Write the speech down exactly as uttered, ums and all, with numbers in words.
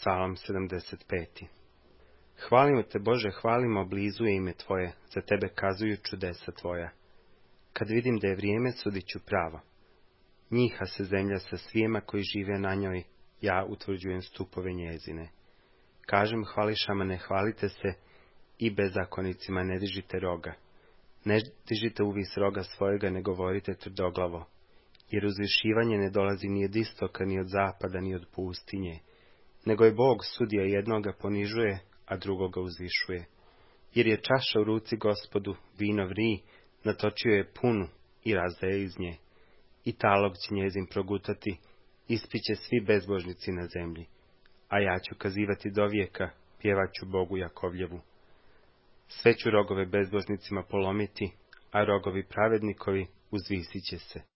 Psalam sedamdeset pet. Hvalimo te, Bože, hvalimo, blizu je ime Tvoje, za Tebe kazuju čudesa Tvoja. Kad vidim da je vrijeme, sudit ću pravo. Njiha se zemlja sa svijema koji žive na njoj, ja utvrđujem stupove njezine. Kažem hvališama, ne hvalite se, i bezakonicima ne dižite roga. Ne dižite uvis roga svojega, ne govorite tvrdoglavo, jer uzvišivanje ne dolazi ni od istoka, ni od zapada, ni od pustinje, nego je Bog sudija, jednoga ponižuje, a drugoga uzvišuje. Jer je čaša u ruci Gospodu, vino vri, natočio je punu i razdaje iz nje. I talog će njezin progutati, ispiće svi bezbožnici na zemlji. A ja ću kazivati do vijeka, pjevaću Bogu Jakovljevu. Sve ću rogove bezbožnicima polomiti, a rogovi pravednikovi uzvisit će se.